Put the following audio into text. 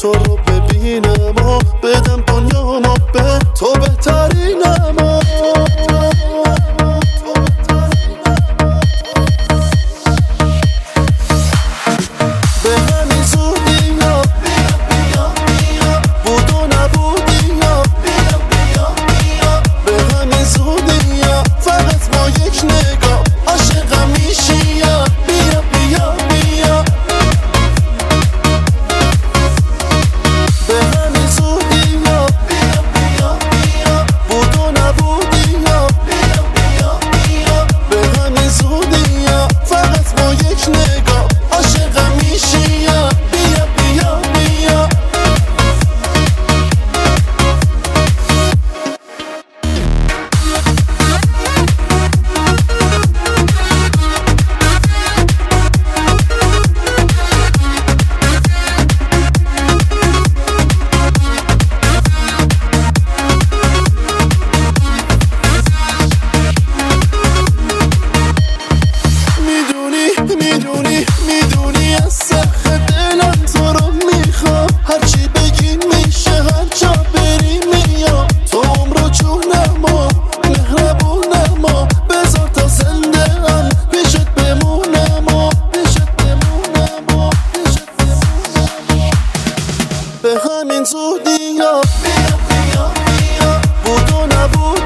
تو رو ببینم و بدم دنیامو به تو بهترینم به همین زودی ها بود و نبودی ها به همین زودی ها فقط با یک نگاه عاشقم میشی یا بیا بیا بیا به همین زودی ها بود و نبودی ها به همین زودی ها فقط با یک نگاه عاشقم میشی یا بیا بیا بیا میدونی از سخت دلم تو رو میخوام هرچی بگین میشه هر جا بری میام تو عمرو جونم و مهربونم و بذار تا زنده هم پیشت بمونم و به همین زودی ها بود و نبود